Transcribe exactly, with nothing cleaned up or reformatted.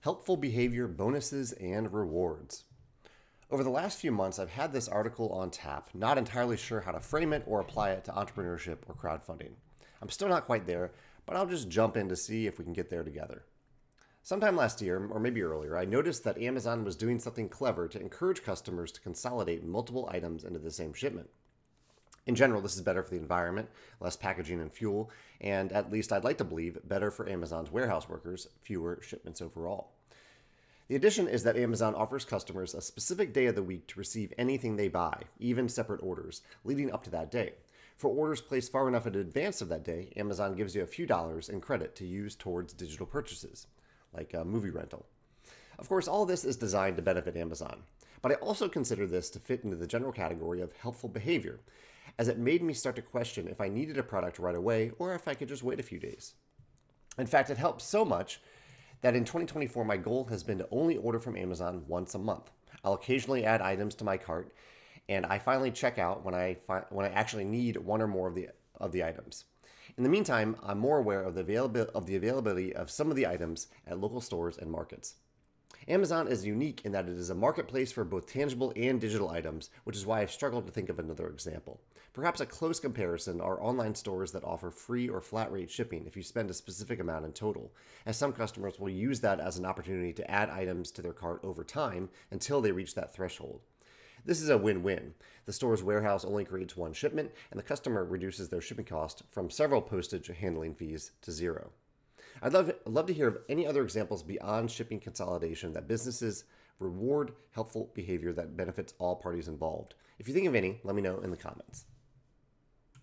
helpful behavior bonuses and rewards. Over the last few months, I've had this article on tap, not entirely sure how to frame it or apply it to entrepreneurship or crowdfunding. I'm still not quite there, but I'll just jump in to see if we can get there together. Sometime last year, or maybe earlier, I noticed that Amazon was doing something clever to encourage customers to consolidate multiple items into the same shipment. In general, this is better for the environment, less packaging and fuel, and at least I'd like to believe better for Amazon's warehouse workers, fewer shipments overall. The addition is that Amazon offers customers a specific day of the week to receive anything they buy, even separate orders, leading up to that day. For orders placed far enough in advance of that day, Amazon gives you a few dollars in credit to use towards digital purchases, like a movie rental. Of course, all of this is designed to benefit Amazon, but I also consider this to fit into the general category of helpful behavior, as it made me start to question if I needed a product right away or if I could just wait a few days. In fact, it helps so much that in twenty twenty-four, my goal has been to only order from Amazon once a month. I'll occasionally add items to my cart, and I finally check out when I fi- when I actually need one or more of the of the items. In the meantime, I'm more aware of the availability of the availability of some of the items at local stores and markets. Amazon is unique in that it is a marketplace for both tangible and digital items, which is why I've struggled to think of another example. Perhaps a close comparison are online stores that offer free or flat rate shipping if you spend a specific amount in total, as some customers will use that as an opportunity to add items to their cart over time until they reach that threshold. This is a win-win. The store's warehouse only creates one shipment, and the customer reduces their shipping cost from several postage handling fees to zero. I'd love, I'd love to hear of any other examples beyond shipping consolidation that businesses reward helpful behavior that benefits all parties involved. If you think of any, let me know in the comments.